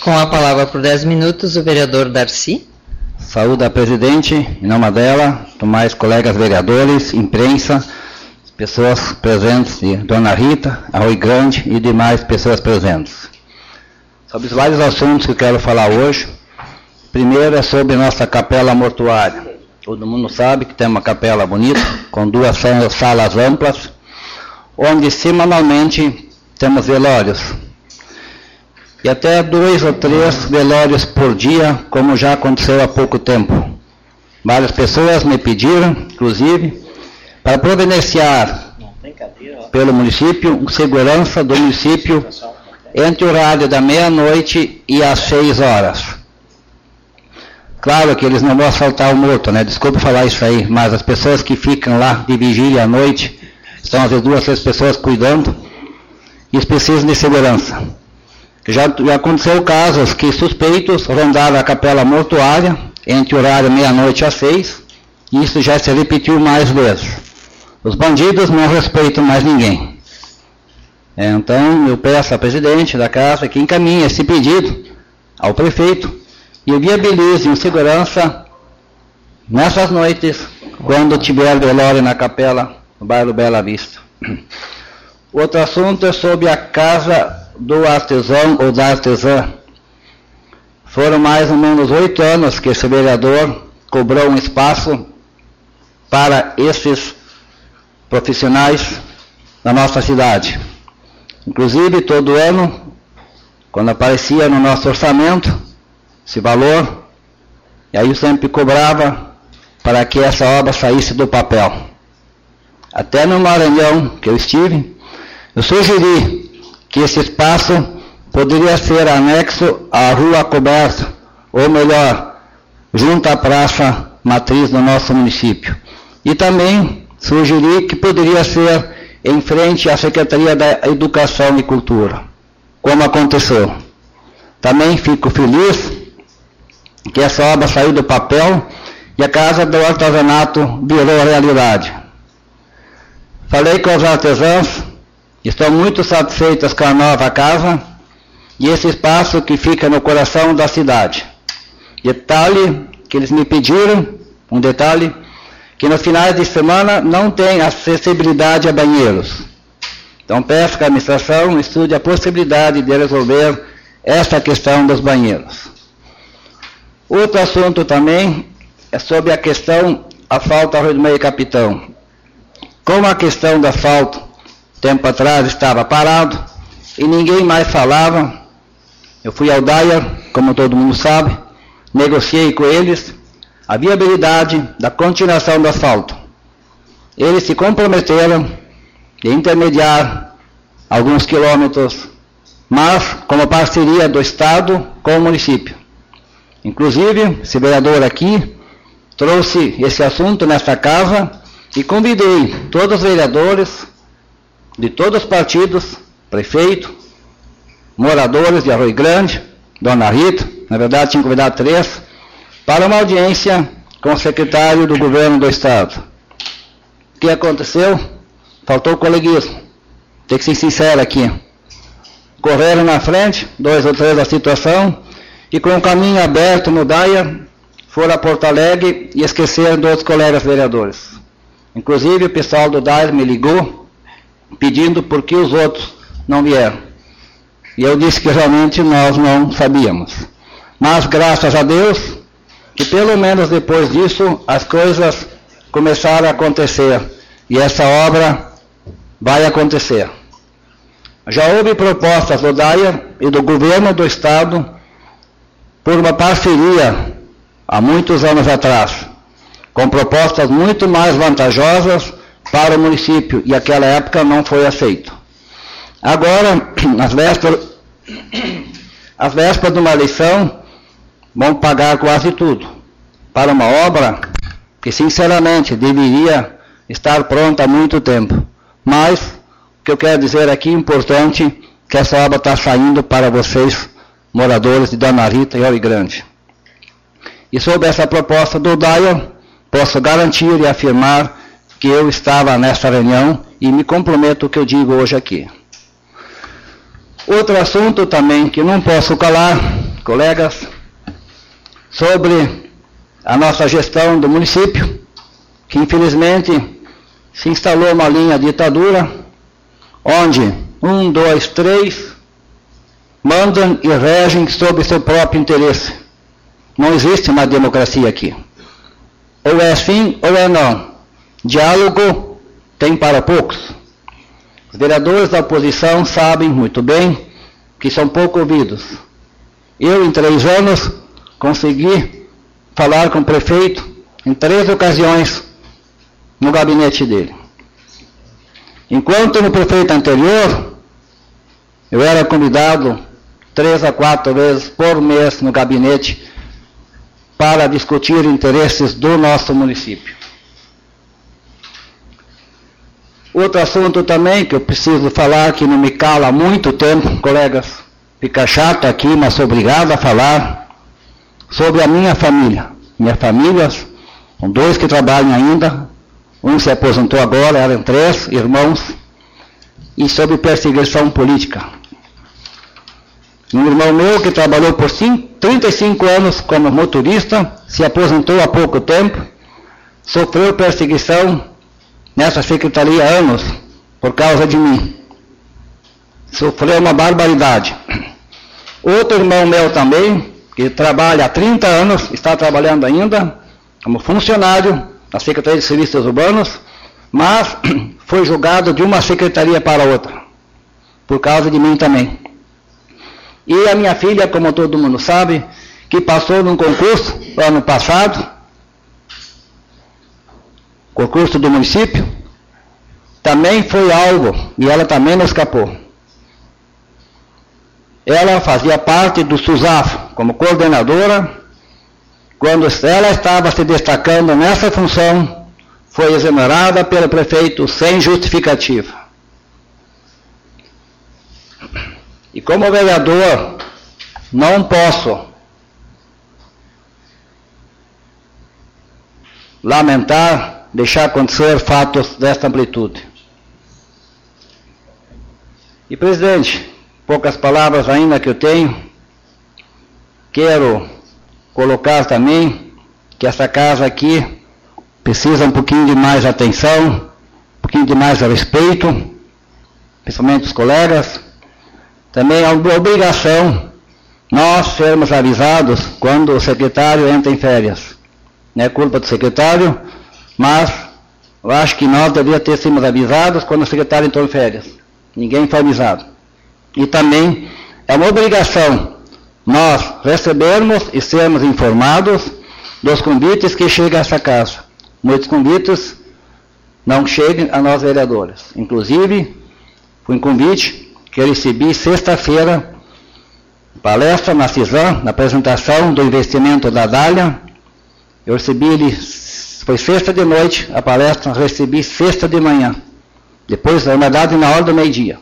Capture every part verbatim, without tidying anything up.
Com a palavra por dez minutos, o vereador Darcy. Saúde a presidente, em nome dela, demais colegas vereadores, imprensa, pessoas presentes, e Dona Rita, Arroio Grande e demais pessoas presentes. Sobre os vários assuntos que eu quero falar hoje, primeiro é sobre nossa capela mortuária. Todo mundo sabe que tem uma capela bonita, com duas salas amplas, onde semanalmente temos velórios. E até dois ou três velórios por dia, como já aconteceu há pouco tempo. Várias pessoas me pediram, inclusive, para providenciar pelo município, segurança do município, entre o horário da meia-noite e às seis horas. Claro que eles não vão assaltar o morto, né? Desculpa falar isso aí, mas as pessoas que ficam lá de vigília à noite, estão às vezes duas, três pessoas cuidando, e eles precisam de segurança. Já, já aconteceu casos que suspeitos rondaram a capela mortuária entre o horário meia-noite às seis, e isso já se repetiu mais vezes. Os bandidos não respeitam mais ninguém. Então, eu peço ao presidente da casa que encaminhe esse pedido ao prefeito e viabilize em segurança nessas noites, quando tiver velório na capela, no bairro Bela Vista. Outro assunto é sobre a casa do artesão ou da artesã. Foram mais ou menos oito anos que esse vereador cobrou um espaço para esses profissionais da nossa cidade. Inclusive, todo ano, quando aparecia no nosso orçamento esse valor, e aí eu sempre cobrava para que essa obra saísse do papel. Até no Maranhão, que eu estive, eu sugeri que esse espaço poderia ser anexo à rua coberta, ou melhor, junto à praça matriz do nosso município. E também sugeri que poderia ser em frente à Secretaria da Educação e Cultura, como aconteceu. Também fico feliz que essa obra saiu do papel e a Casa do Artesanato virou realidade. Falei com os artesãos, estão muito satisfeitos com a nova casa e esse espaço que fica no coração da cidade. Detalhe que eles me pediram, um detalhe, que nos finais de semana não tem acessibilidade a banheiros. Então peço que a administração estude a possibilidade de resolver essa questão dos banheiros. Outro assunto também é sobre a questão asfalto ao Rio do Meio Capitão. Como a questão do asfalto, tempo atrás, estava parado e ninguém mais falava, eu fui ao Dyer, como todo mundo sabe, negociei com eles a viabilidade da continuação do asfalto. Eles se comprometeram de intermediar alguns quilômetros, mas como parceria do Estado com o município. Inclusive, esse vereador aqui trouxe esse assunto nesta casa e convidei todos os vereadores de todos os partidos, prefeito, moradores de Arroio Grande, Dona Rita, na verdade tinha convidado três, para uma audiência com o secretário do governo do Estado. O que aconteceu? Faltou coleguismo. Tem que ser sincero aqui. Correram na frente, dois ou três da situação, e com o caminho aberto no Dyer, foram a Porto Alegre e esqueceram dos colegas vereadores. Inclusive o pessoal do Dyer me ligou, pedindo por que os outros não vieram. E eu disse que realmente nós não sabíamos. Mas graças a Deus, que pelo menos depois disso, as coisas começaram a acontecer. E essa obra vai acontecer. Já houve propostas do Dyer e do governo do Estado por uma parceria há muitos anos atrás, com propostas muito mais vantajosas para o município, e aquela época não foi aceito. Agora, as vésperas, as vésperas de uma eleição, vão pagar quase tudo, para uma obra que, sinceramente, deveria estar pronta há muito tempo. Mas, o que eu quero dizer aqui, importante, que essa obra está saindo para vocês, moradores de Dona Rita e Arroio Grande. E sobre essa proposta do Dyer, posso garantir e afirmar que eu estava nessa reunião e me comprometo o que eu digo hoje aqui. Outro assunto também que não posso calar, colegas, sobre a nossa gestão do município, que infelizmente se instalou uma linha de ditadura, onde um, dois, três mandam e regem sob seu próprio interesse. Não existe uma democracia aqui. Ou é sim ou é não. Diálogo tem para poucos. Os vereadores da oposição sabem muito bem que são pouco ouvidos. Eu, em três anos, consegui falar com o prefeito em três ocasiões no gabinete dele. Enquanto no prefeito anterior, eu era convidado três a quatro vezes por mês no gabinete para discutir interesses do nosso município. Outro assunto também que eu preciso falar, que não me cala há muito tempo, colegas, fica chato aqui, mas sou obrigado a falar, sobre a minha família. Minha família, são dois que trabalham ainda, um se aposentou agora, eram três irmãos, e sobre perseguição política. Um irmão meu que trabalhou por trinta e cinco anos como motorista, se aposentou há pouco tempo, sofreu perseguição nessa secretaria há anos, por causa de mim. Sofreu uma barbaridade. Outro irmão meu também, que trabalha há trinta anos, está trabalhando ainda como funcionário na Secretaria de Serviços Urbanos, mas foi julgado de uma secretaria para outra, por causa de mim também. E a minha filha, como todo mundo sabe, que passou num concurso ano passado, concurso do município, também foi alvo, e ela também não escapou. Ela fazia parte do SUSAF como coordenadora. Quando ela estava se destacando nessa função, foi exonerada pelo prefeito sem justificativa. E como vereador, não posso lamentar, deixar acontecer fatos desta amplitude. E, presidente, poucas palavras ainda que eu tenho, quero colocar também que essa casa aqui precisa um pouquinho de mais atenção, um pouquinho de mais respeito, principalmente os colegas. Também é uma obrigação nós sermos avisados quando o secretário entra em férias. Não é culpa do secretário, mas eu acho que nós deveríamos ter sido avisados quando o secretário entrou em férias. Ninguém foi avisado. E também é uma obrigação nós recebermos e sermos informados dos convites que chegam a essa casa. Muitos convites não chegam a nós vereadores. Inclusive, foi um convite que eu recebi sexta-feira, palestra na CISAM, na apresentação do investimento da Dália. Eu recebi ele, foi sexta de noite a palestra, recebi sexta de manhã. Depois, na verdade, na hora do meio-dia.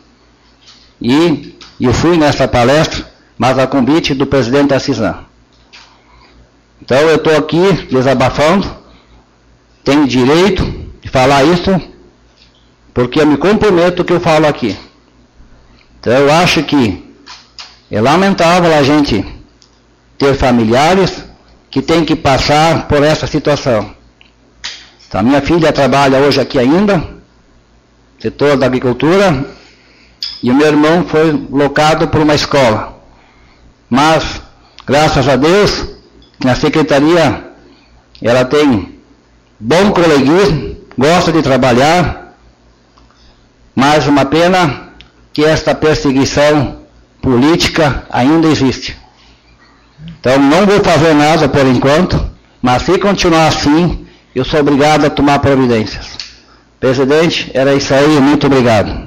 E eu fui nessa palestra, mas a convite do presidente da CISAM. Então, eu estou aqui desabafando, tenho direito de falar isso, porque eu me comprometo que eu falo aqui. Então, eu acho que é lamentável a gente ter familiares que têm que passar por essa situação. Então, a minha filha trabalha hoje aqui ainda, setor da agricultura, e o meu irmão foi locado por uma escola. Mas, graças a Deus, na secretaria, ela tem bom coleguismo, gosta de trabalhar, mas uma pena que esta perseguição política ainda existe. Então, não vou fazer nada por enquanto, mas se continuar assim, eu sou obrigado a tomar providências. Presidente, era isso aí, muito obrigado.